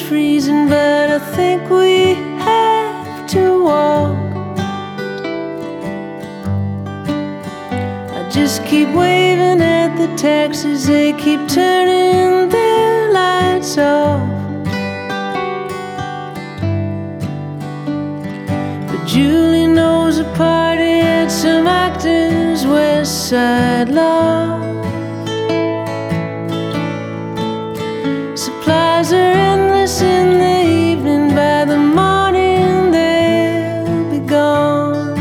freezing, but I think we have to walk. I just keep waving at the taxis, they keep turning their lights off. But Julie knows a party at some actor's West Side Loft. Supplies are endless in the evening, by the morning they'll be gone.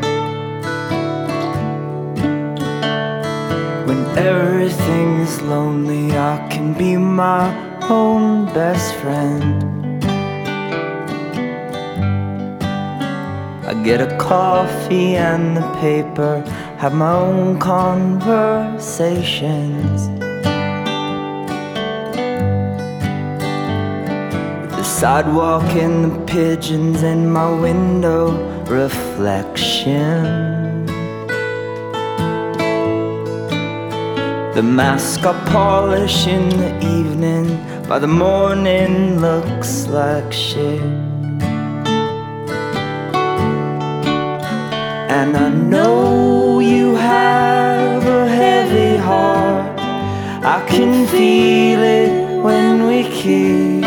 When everything is lonely, I can be my own best friend. I get a coffee and the paper, have my own conversations. The sidewalk and the pigeons in my window reflection. The mask I polish in the evening, by the morning looks like shit. And I know you have a heavy heart, I can feel it when we kiss.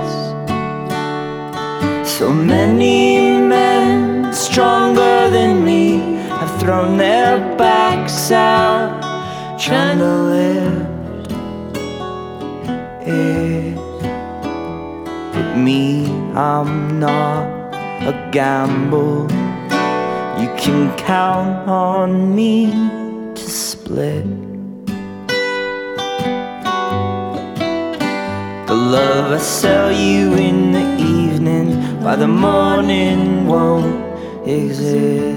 So many men stronger than me have thrown their backs out, trying to lift it. With me, I'm not a gamble. You can count on me to split the love I sell you in the evening, by the morning won't exist.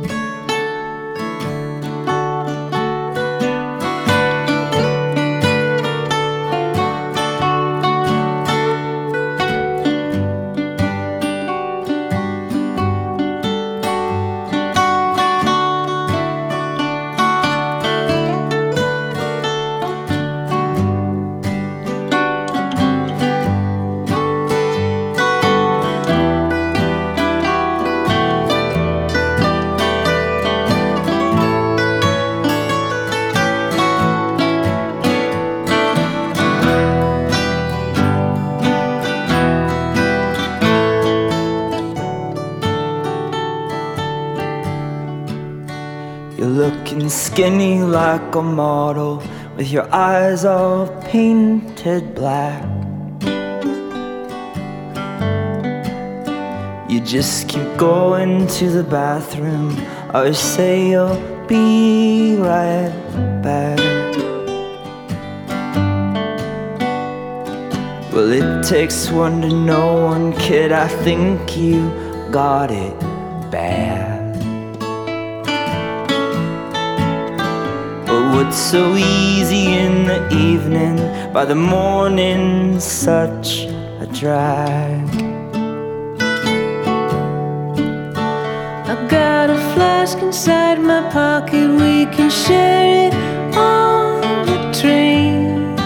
You're looking skinny like a model, with your eyes all painted black. You just keep going to the bathroom, always say you'll be right back. Well, it takes one to know one, kid, I think you got it bad. What's so easy in the evening, by the morning such a drag. I've got a flask inside my pocket, we can share it on the train.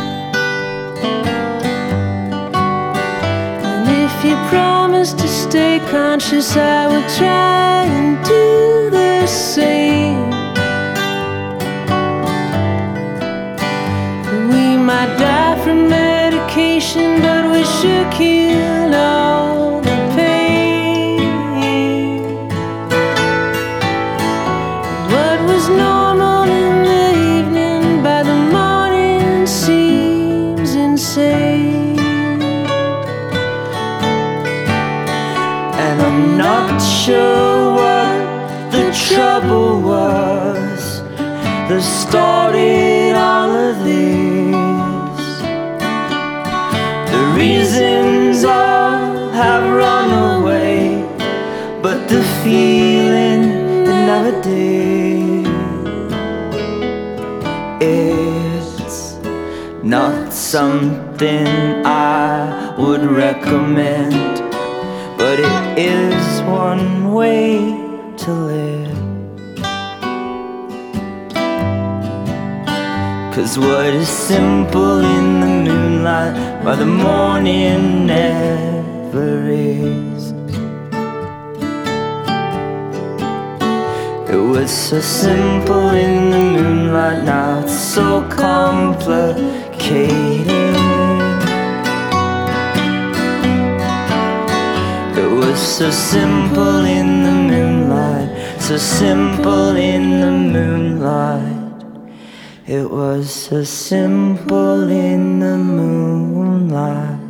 And if you promise to stay conscious, I will try and do the same. Might die from medication, but we sure kill all the pain. What was normal in the evening, by the morning seems insane. And I'm not sure what the trouble was that started all of this. The reasons all have run away, but the feeling it never did. It's not something I would recommend, but it is one way to live. 'Cause what is simple in the moonlight moonlight, but the morning never is. It was so simple in the moonlight, now it's so complicated. It was so simple in the moonlight, so simple in the moonlight. It was so simple in the moonlight.